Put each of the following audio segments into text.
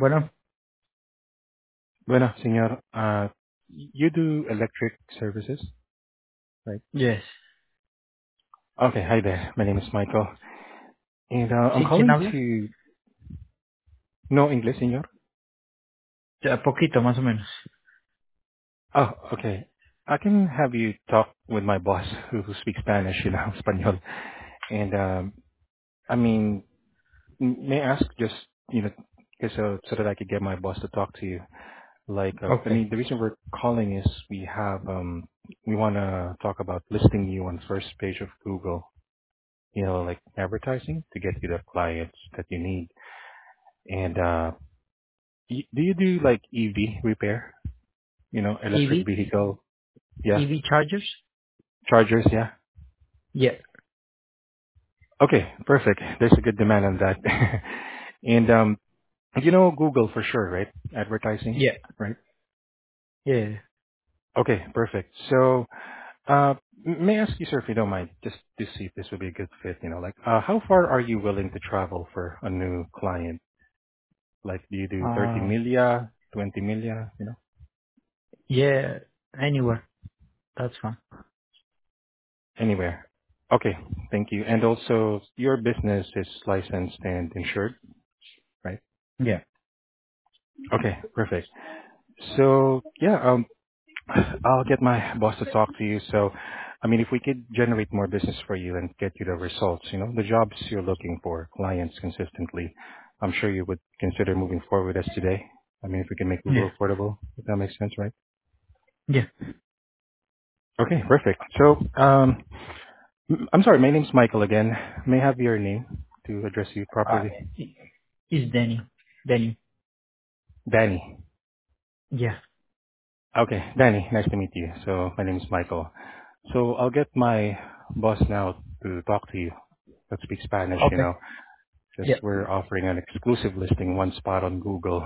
Bueno, Bueno, señor, you do electric services, right? yes. Okay, hi there. My name is Michael, and I'm Sí, ¿quién calling habla? to know English, señor. Ya, poquito, más o menos. Oh, okay. I can have you talk with my boss who speaks Spanish, Espanol. And I mean, may I ask just, you know, so that I could get my boss to talk to you. Like, I Okay. mean, the reason we're calling is we want to talk about listing you on the first page of Google, like advertising to get you the clients that you need. And do you do like EV repair? Electric EV? vehicle, yeah, EV chargers? chargers, yeah. Yeah. Okay, perfect. There's a good demand on that. And Google for sure, right? Advertising, Yeah. right? Yeah. Okay, perfect. So, may I ask you, sir, if you don't mind, just to see if this would be a good fit, like, how far are you willing to travel for a new client? Like, do you do 30 Uh, millia, 20 millia? yeah. Anywhere. That's fine. Anywhere. Okay, thank you. And also, your business is licensed and insured, right? Yeah. Okay, perfect. So, yeah, I'll get my boss to talk to you. So, I mean, if we could generate more business for you and get you the results, the jobs you're looking for, clients consistently, I'm sure you would consider moving forward with us today. I mean, if we can make Yeah. Google affordable, if that makes sense, right? Yeah. Okay, perfect. So, I'm sorry, my name's Michael again. May I have your name to address you Uh, properly? it's Danny. Danny. Danny. Yeah. Okay, Danny, nice to meet you. So my name is Michael. So I'll get my boss now to talk to you. Let's speak Spanish, Okay. because Yeah. we're offering an exclusive listing, one spot on Google,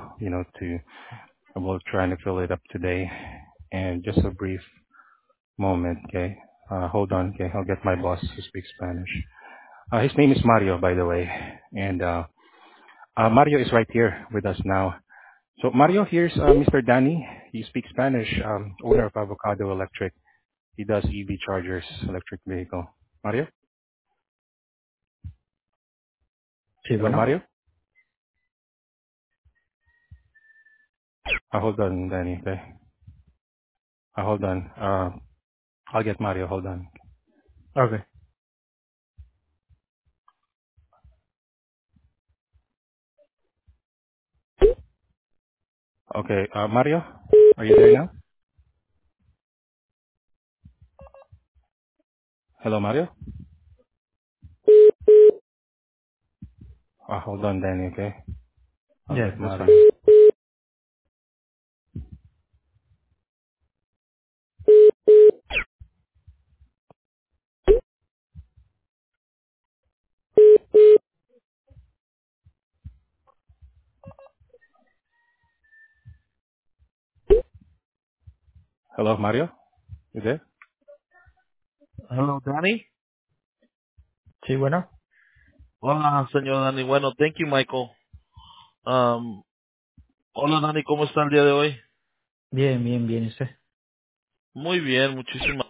and we're trying to fill it up today. And just a brief moment, okay? Hold on, okay? I'll get my boss to speak Spanish. His name is Mario, by the way. And Mario is right here with us now. So Mario, here's Mr. Danny. He speaks Spanish, owner of Avocado Electric. He does EV chargers, electric vehicle. Mario? Sí, Hello, bueno. Mario? Hold on, Danny, okay? Hold on. I'll get Mario. Hold on. Okay. Okay, Mario? Are you there now? Hello, Mario? Hold on, Danny, okay? I'll Yeah, get that's fine. Mario. Hello, Mario? You there? Hello, Danny. Sí, bueno. Hola, señor Danny. Bueno, thank you, Michael. Hola, Danny, ¿cómo está el día de hoy? Bien, bien, bien. ¿Y usted? Muy bien, muchísimas